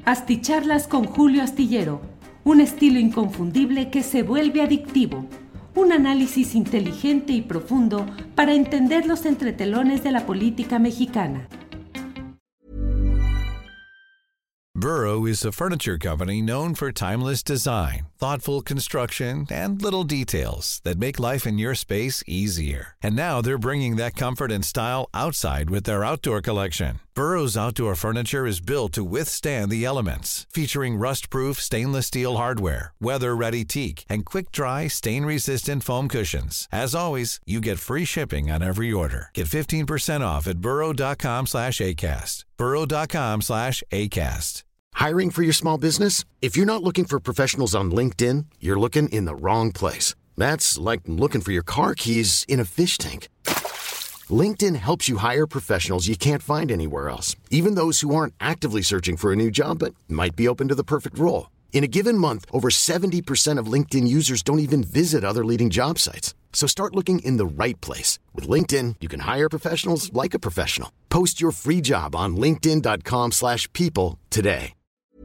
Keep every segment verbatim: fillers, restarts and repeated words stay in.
Asticharlas con Julio Astillero, un estilo inconfundible que se vuelve adictivo. Un análisis inteligente y profundo para entender los entretelones de la política mexicana. Burrow is a furniture company known for timeless design, thoughtful construction, and little details that make life in your space easier. And now they're bringing that comfort and style outside with their outdoor collection. Burrow's outdoor furniture is built to withstand the elements, featuring rust-proof stainless steel hardware, weather-ready teak, and quick-dry, stain-resistant foam cushions. As always, you get free shipping on every order. Get fifteen percent off at burrow.com slash ACAST. burrow.com slash ACAST. Hiring for your small business? If you're not looking for professionals on LinkedIn, you're looking in the wrong place. That's like looking for your car keys in a fish tank. LinkedIn helps you hire professionals you can't find anywhere else, even those who aren't actively searching for a new job but might be open to the perfect role. In a given month, over seventy percent of LinkedIn users don't even visit other leading job sites. So start looking in the right place. With LinkedIn, you can hire professionals like a professional. Post your free job on linkedin.com slash people today.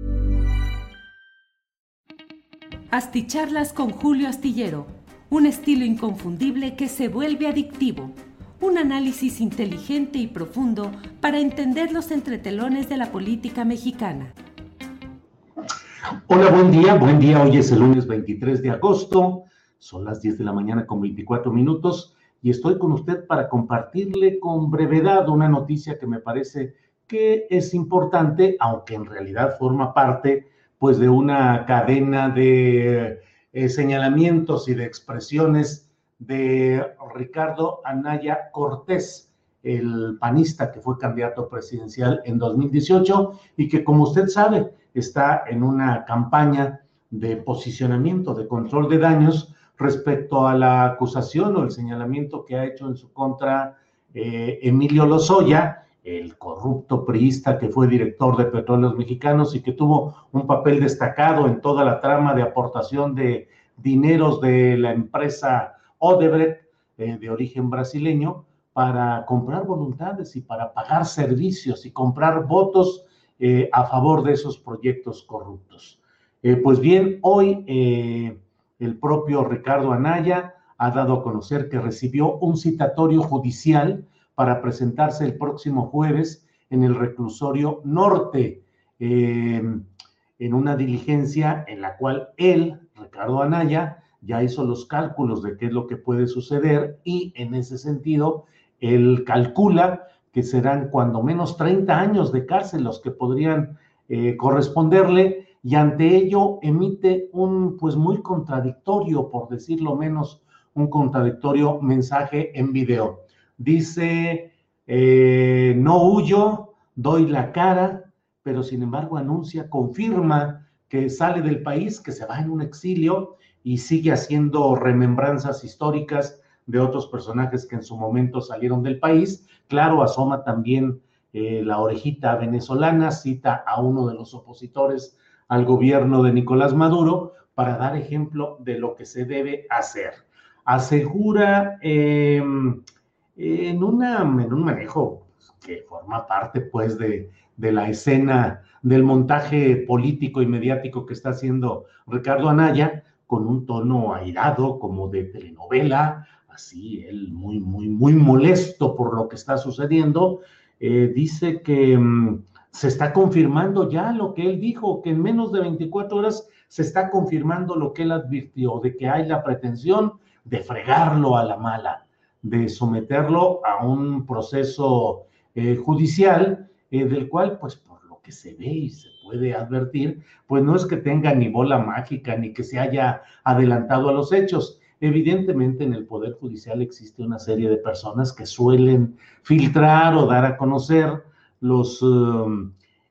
Asticharlas con Julio Astillero, un estilo inconfundible que se vuelve adictivo. Un análisis inteligente y profundo para entender los entretelones de la política mexicana. Hola, buen día, buen día. Hoy es el lunes veintitrés de agosto, son las diez de la mañana con veinticuatro minutos y estoy con usted para compartirle con brevedad una noticia que me parece que es importante, aunque en realidad forma parte pues de una cadena de eh, señalamientos y de expresiones de Ricardo Anaya Cortés, el panista que fue candidato presidencial en dos mil dieciocho y que, como usted sabe, está en una campaña de posicionamiento, de control de daños respecto a la acusación o el señalamiento que ha hecho en su contra eh, Emilio Lozoya, el corrupto priista que fue director de Petróleos Mexicanos y que tuvo un papel destacado en toda la trama de aportación de dineros de la empresa Odebrecht, eh, de origen brasileño, para comprar voluntades y para pagar servicios y comprar votos eh, a favor de esos proyectos corruptos. Eh, pues bien, hoy eh, el propio Ricardo Anaya ha dado a conocer que recibió un citatorio judicial para presentarse el próximo jueves en el reclusorio norte, eh, en una diligencia en la cual él, Ricardo Anaya, ya hizo los cálculos de qué es lo que puede suceder y en ese sentido él calcula que serán cuando menos treinta años de cárcel los que podrían eh, corresponderle, y ante ello emite un pues muy contradictorio, por decirlo menos, un contradictorio mensaje en video. Dice, eh, no huyo, doy la cara, pero sin embargo anuncia, confirma que sale del país, que se va en un exilio y sigue haciendo remembranzas históricas de otros personajes que en su momento salieron del país. Claro, asoma también eh, la orejita venezolana, cita a uno de los opositores al gobierno de Nicolás Maduro para dar ejemplo de lo que se debe hacer. Asegura eh, en, una, en un manejo que forma parte pues de, de la escena del montaje político y mediático que está haciendo Ricardo Anaya, con un tono airado como de telenovela, así él muy, muy, muy molesto por lo que está sucediendo. Eh, dice que um, se está confirmando ya lo que él dijo, que en menos de veinticuatro horas se está confirmando lo que él advirtió, de que hay la pretensión de fregarlo a la mala, de someterlo a un proceso eh, judicial, eh, del cual, pues, por lo que se ve y se puede advertir, pues no es que tenga ni bola mágica, ni que se haya adelantado a los hechos. Evidentemente, en el Poder Judicial existe una serie de personas que suelen filtrar o dar a conocer los uh,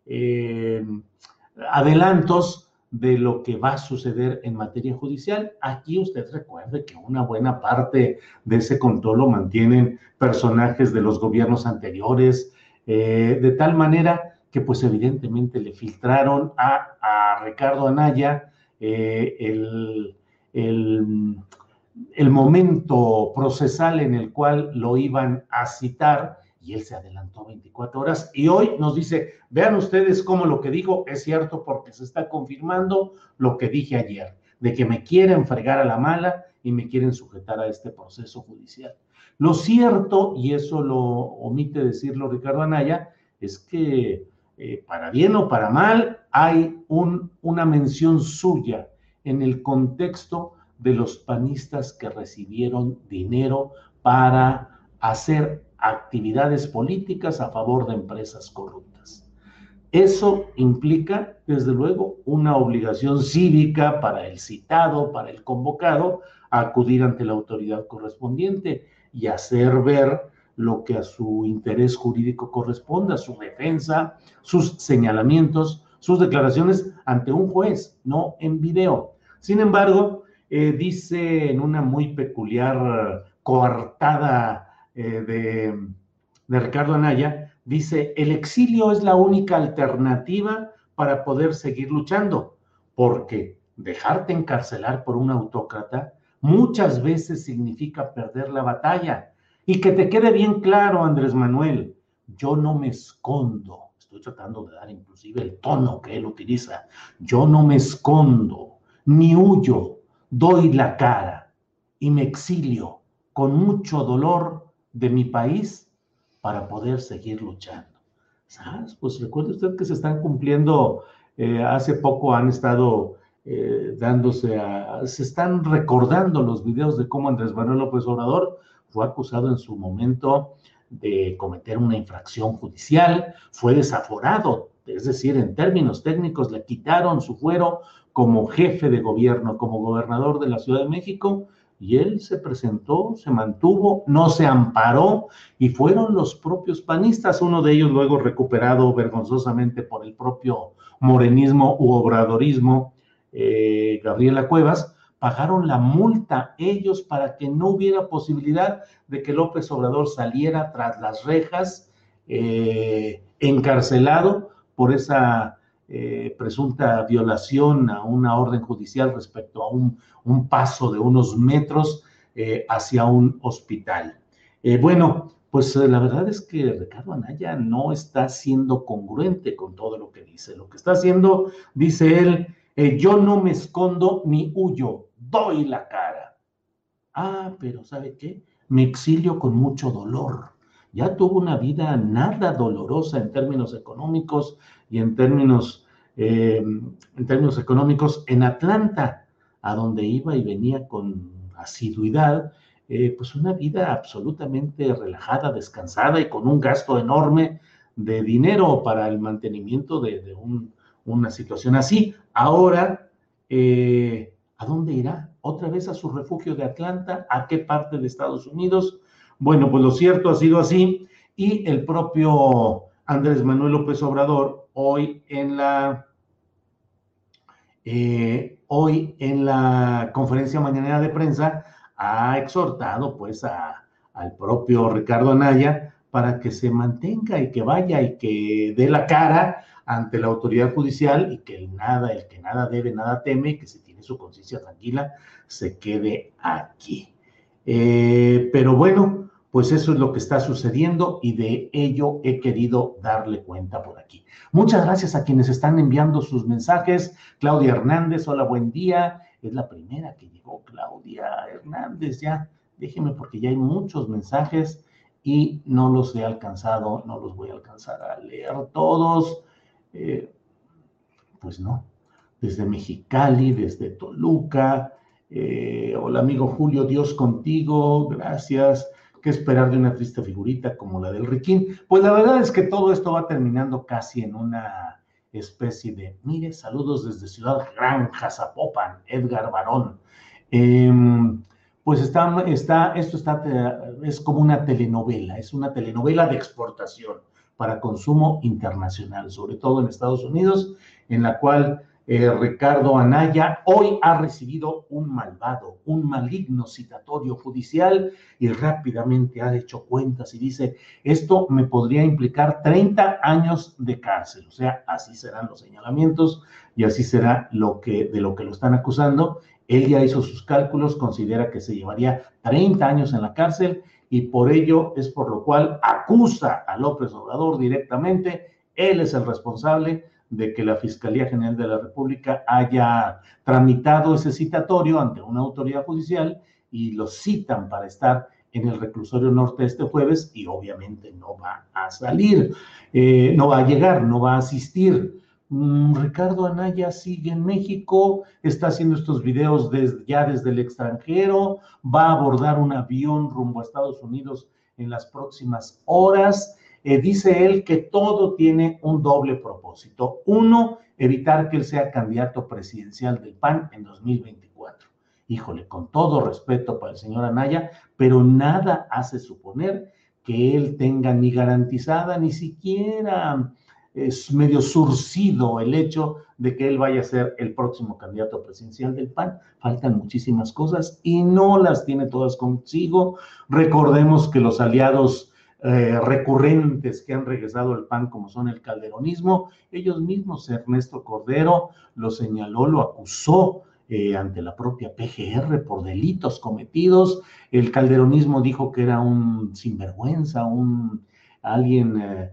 eh, adelantos de lo que va a suceder en materia judicial. Aquí usted recuerde que una buena parte de ese control lo mantienen personajes de los gobiernos anteriores, eh, de tal manera que pues evidentemente le filtraron a, a Ricardo Anaya eh, el, el, el momento procesal en el cual lo iban a citar, y él se adelantó veinticuatro horas y hoy nos dice, vean ustedes cómo lo que digo es cierto porque se está confirmando lo que dije ayer, de que me quieren fregar a la mala y me quieren sujetar a este proceso judicial. Lo cierto, y eso lo omite decirlo Ricardo Anaya, es que eh, para bien o para mal hay un, una mención suya en el contexto de los panistas que recibieron dinero para hacer actividades políticas a favor de empresas corruptas. Eso implica, desde luego, una obligación cívica para el citado, para el convocado, a acudir ante la autoridad correspondiente y hacer ver lo que a su interés jurídico corresponda, su defensa, sus señalamientos, sus declaraciones ante un juez, no en video. Sin embargo, eh, dice en una muy peculiar coartada eh, de, de Ricardo Anaya, dice, el exilio es la única alternativa para poder seguir luchando, porque dejarte encarcelar por un autócrata muchas veces significa perder la batalla. Y que te quede bien claro, Andrés Manuel, yo no me escondo, estoy tratando de dar inclusive el tono que él utiliza, yo no me escondo, ni huyo, doy la cara y me exilio con mucho dolor de mi país para poder seguir luchando. ¿Sabes? Pues recuerde usted que se están cumpliendo, eh, hace poco han estado eh, dándose a, se están recordando los videos de cómo Andrés Manuel López Obrador fue acusado en su momento de cometer una infracción judicial, fue desaforado, es decir, en términos técnicos le quitaron su fuero como jefe de gobierno, como gobernador de la Ciudad de México, y él se presentó, se mantuvo, no se amparó, y fueron los propios panistas, uno de ellos luego recuperado vergonzosamente por el propio morenismo u obradorismo, eh, Gabriela Cuevas, pagaron la multa ellos para que no hubiera posibilidad de que López Obrador saliera tras las rejas, eh, encarcelado por esa eh, presunta violación a una orden judicial respecto a un, un paso de unos metros eh, hacia un hospital. Eh, bueno, pues eh, la verdad es que Ricardo Anaya no está siendo congruente con todo lo que dice. Lo que está haciendo, dice él, eh, yo no me escondo ni huyo, doy la cara. Ah, pero ¿sabe qué? Me exilio con mucho dolor. Ya tuvo una vida nada dolorosa en términos económicos y en términos, eh, en términos económicos en Atlanta, a donde iba y venía con asiduidad, eh, pues una vida absolutamente relajada, descansada y con un gasto enorme de dinero para el mantenimiento de, de un, una situación así. Ahora, eh, ¿a dónde irá? ¿Otra vez a su refugio de Atlanta? ¿A qué parte de Estados Unidos? Bueno, pues lo cierto ha sido así, y el propio Andrés Manuel López Obrador hoy en la, eh, hoy en la conferencia mañanera de prensa ha exhortado pues a, al propio Ricardo Anaya para que se mantenga y que vaya y que dé la cara ante la autoridad judicial y que el nada, el que nada debe, nada teme, y que si tiene su conciencia tranquila, se quede aquí. Eh, pero bueno, pues eso es lo que está sucediendo y de ello he querido darle cuenta por aquí. Muchas gracias a quienes están enviando sus mensajes. Claudia Hernández, hola, buen día. Es la primera que llegó, Claudia Hernández, ya, déjeme porque ya hay muchos mensajes y no los he alcanzado, no los voy a alcanzar a leer todos. Eh, pues no, desde Mexicali, desde Toluca, eh, hola amigo Julio, Dios contigo, gracias. ¿Qué esperar de una triste figurita como la del Riquín? Pues la verdad es que todo esto va terminando casi en una especie de, mire, saludos desde Ciudad Granja, Zapopan, Edgar Barón. Eh, pues está, está, esto está, es como una telenovela, es una telenovela de exportación para consumo internacional, sobre todo en Estados Unidos, en la cual eh, Ricardo Anaya hoy ha recibido un malvado, un maligno citatorio judicial y rápidamente ha hecho cuentas y dice, esto me podría implicar treinta años de cárcel, o sea, así serán los señalamientos y así será lo que, de lo que lo están acusando. Él ya hizo sus cálculos, considera que se llevaría treinta años en la cárcel y por ello es por lo cual acusa a López Obrador directamente. Él es el responsable de que la Fiscalía General de la República haya tramitado ese citatorio ante una autoridad judicial y lo citan para estar en el reclusorio norte este jueves y obviamente no va a salir, eh, no va a llegar, no va a asistir. Mm, Ricardo Anaya sigue en México, está haciendo estos videos desde, ya desde el extranjero, va a abordar un avión rumbo a Estados Unidos en las próximas horas. Eh, dice él que todo tiene un doble propósito. Uno, evitar que él sea candidato presidencial del P A N en dos mil veinticuatro. Híjole, con todo respeto para el señor Anaya, pero nada hace suponer que él tenga ni garantizada, ni siquiera es medio surcido el hecho de que él vaya a ser el próximo candidato presidencial del P A N. Faltan muchísimas cosas y no las tiene todas consigo. Recordemos que los aliados eh, recurrentes que han regresado al P A N, como son el calderonismo, ellos mismos, Ernesto Cordero lo señaló, lo acusó eh, ante la propia P G R por delitos cometidos. El calderonismo dijo que era un sinvergüenza, un alguien eh,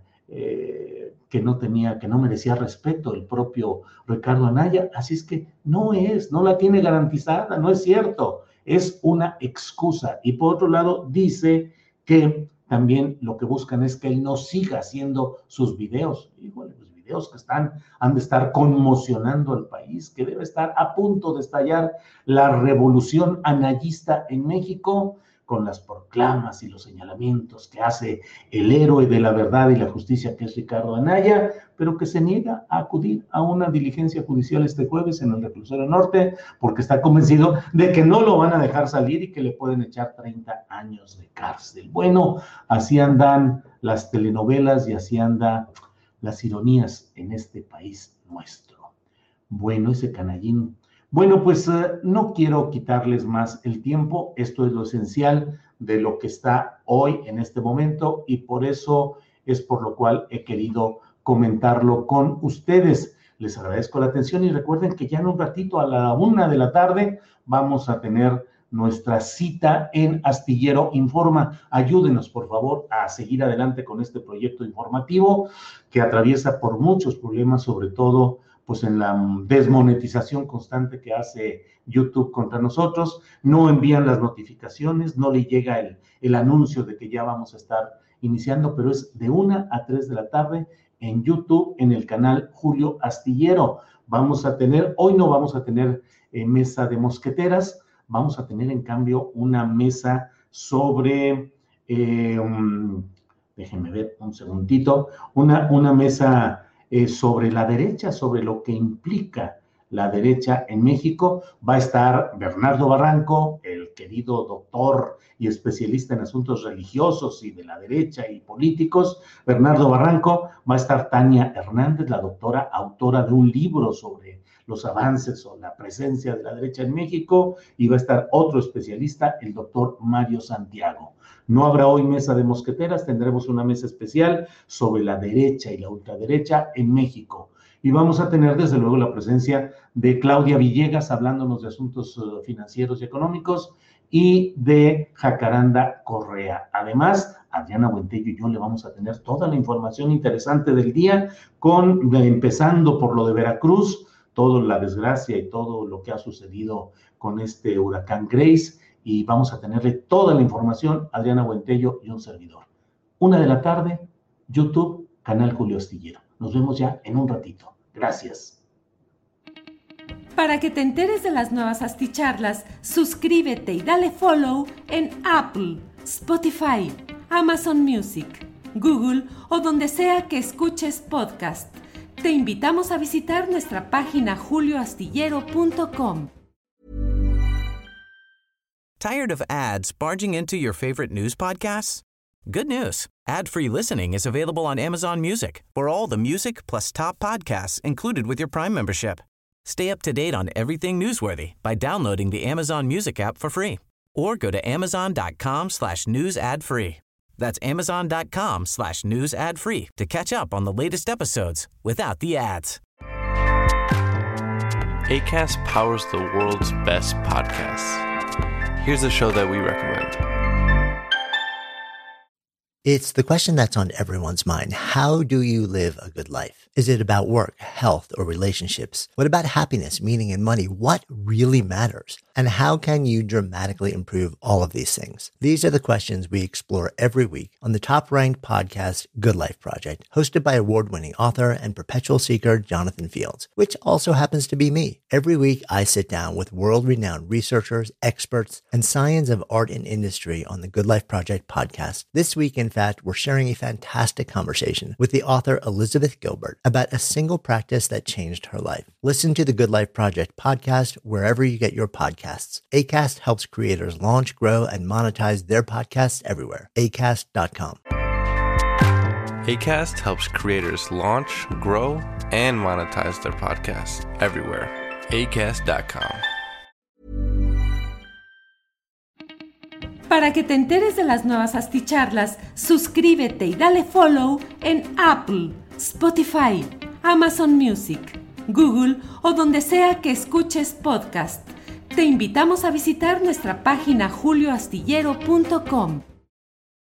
eh, que no tenía, que no merecía respeto, el propio Ricardo Anaya. Así es que no es, no la tiene garantizada, no es cierto, es una excusa. Y por otro lado dice que también lo que buscan es que él no siga haciendo sus videos. Híjole, los videos que están, han de estar conmocionando al país, que debe estar a punto de estallar la revolución anayista en México, con las proclamas y los señalamientos que hace el héroe de la verdad y la justicia, que es Ricardo Anaya, pero que se niega a acudir a una diligencia judicial este jueves en el reclusorio norte, porque está convencido de que no lo van a dejar salir y que le pueden echar treinta años de cárcel. Bueno, así andan las telenovelas y así andan las ironías en este país nuestro. Bueno, ese canallín. Bueno, pues uh, no quiero quitarles más el tiempo. Esto es lo esencial de lo que está hoy en este momento y por eso es por lo cual he querido comentarlo con ustedes. Les agradezco la atención y recuerden que ya en un ratito a la una de la tarde vamos a tener nuestra cita en Astillero Informa. Ayúdenos, por favor, a seguir adelante con este proyecto informativo que atraviesa por muchos problemas, sobre todo pues en la desmonetización constante que hace YouTube contra nosotros. No envían las notificaciones, no le llega el, el anuncio de que ya vamos a estar iniciando, pero es de una a tres de la tarde en YouTube, en el canal Julio Astillero. Vamos a tener, hoy no vamos a tener eh, mesa de mosqueteras, vamos a tener en cambio una mesa sobre, eh, um, déjenme ver un segundito, una, una mesa Eh, sobre la derecha, sobre lo que implica la derecha en México. Va a estar Bernardo Barranco, el querido doctor y especialista en asuntos religiosos y de la derecha y políticos. Bernardo Barranco, va a estar Tania Hernández, la doctora autora de un libro sobre los avances o la presencia de la derecha en México, y va a estar otro especialista, el doctor Mario Santiago. No habrá hoy mesa de mosqueteras, tendremos una mesa especial sobre la derecha y la ultraderecha en México. Y vamos a tener desde luego la presencia de Claudia Villegas hablándonos de asuntos uh, financieros y económicos, y de Jacaranda Correa. Además, Adriana Buentello y yo le vamos a tener toda la información interesante del día, con, de, empezando por lo de Veracruz, toda la desgracia y todo lo que ha sucedido con este huracán Grace, y vamos a tenerle toda la información, Adriana Buentello y un servidor. Una de la tarde, YouTube, canal Julio Astillero. Nos vemos ya en un ratito. Gracias. Para que te enteres de las nuevas asticharlas, suscríbete y dale follow en Apple, Spotify, Amazon Music, Google o donde sea que escuches podcast. Te invitamos a visitar nuestra página julio astillero punto com. Tired of ads barging into your favorite news podcasts? Good news. Ad-free listening is available on Amazon Music for all the music plus top podcasts included with your Prime membership. Stay up to date on everything newsworthy by downloading the Amazon Music app for free or go to amazon.com slash news ad free. That's amazon.com slash news ad free to catch up on the latest episodes without the ads. Acast powers the world's best podcasts. Here's a show that we recommend. It's the question that's on everyone's mind. How do you live a good life? Is it about work, health, or relationships? What about happiness, meaning, and money? What really matters? And how can you dramatically improve all of these things? These are the questions we explore every week on the top-ranked podcast, Good Life Project, hosted by award-winning author and perpetual seeker Jonathan Fields, which also happens to be me. Every week, I sit down with world-renowned researchers, experts, and science of art and industry on the Good Life Project podcast. This week, in fact, we're sharing a fantastic conversation with the author Elizabeth Gilbert about a single practice that changed her life. Listen to the Good Life Project podcast wherever you get your podcasts. Acast helps creators launch, grow, and monetize their podcasts everywhere. acast dot com. Acast helps creators launch, grow, and monetize their podcasts everywhere. acast dot com. Para que te enteres de las nuevas asticharlas, suscríbete y dale follow en Apple, Spotify, Amazon Music, Google o donde sea que escuches podcast. Te invitamos a visitar nuestra página julio astillero punto com.